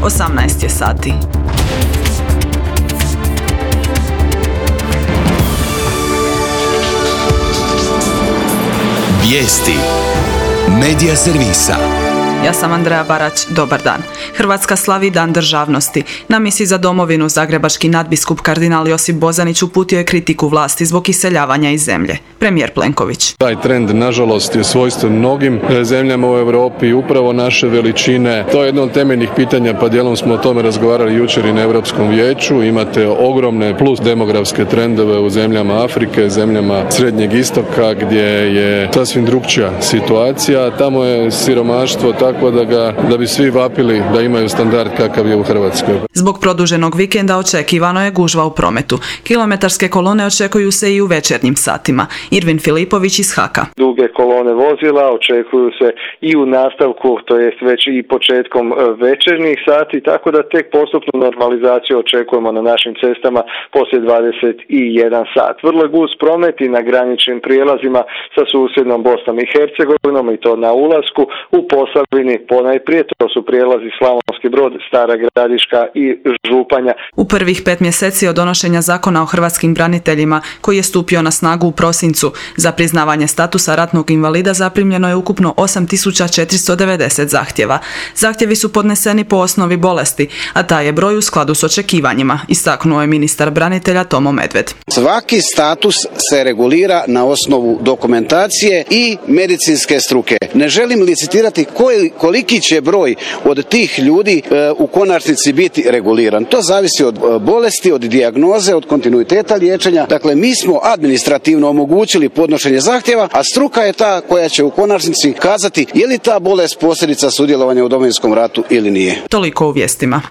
18 je sati. Vijesti Medija servisa. Ja sam Andreja Barać, dobar dan. Hrvatska slavi Dan državnosti. Na misiji za domovinu zagrebački nadbiskup kardinal Josip Bozanić uputio je kritiku vlasti zbog iseljavanja iz zemlje. Premijer Plenković. Taj trend, nažalost, je svojstven mnogim zemljama u Europi, upravo naše veličine. To je jedno od temeljnih pitanja, pa dijelom smo o tome razgovarali jučer i na Europskom vijeću. Imate ogromne plus demografske trendove u zemljama Afrike, zemljama Srednjeg istoka, gdje je sasvim drukčija situacija. Tamo je siromaštvo tako da bi svi vapili da imaju standard kakav je u Hrvatskoj. Zbog produženog vikenda očekivano je gužva u prometu. Kilometarske kolone očekuju se i u večernjim satima. Irvin Filipović iz HAK-a. Duge kolone vozila očekuju se i u nastavku, to jest već i početkom večernjih sati, tako da tek postupnu normalizaciju očekujemo na našim cestama poslije 21 sat. Vrlo je gust promet i na graničnim prijelazima sa susjednom Bosnom i Hercegovinom, i to na ulasku u Posavini ponajprije, to su prijelazi Slavonski Brod, Stara Gradiška i Županja. U prvih 5 mjeseci od donošenja zakona o hrvatskim braniteljima, koji je stupio na snagu u prosincu, za priznavanje statusa ratnog invalida zaprimljeno je ukupno 8490 zahtjeva. Zahtjevi su podneseni po osnovi bolesti, a taj je broj u skladu s očekivanjima, istaknuo je ministar branitelja Tomo Medved. Svaki status se regulira na osnovu dokumentacije i medicinske struke. Ne želim licitirati koliki će broj od tih ljudi u konačnici biti reguliran. To zavisi od bolesti, od dijagnoze, od kontinuiteta liječenja. Dakle, mi smo administrativno omogućili podnošenje zahtjeva, a struka je ta koja će u konačnici kazati je li ta bolest posljedica sudjelovanja u Domovinskom ratu ili nije. Toliko u vijestima.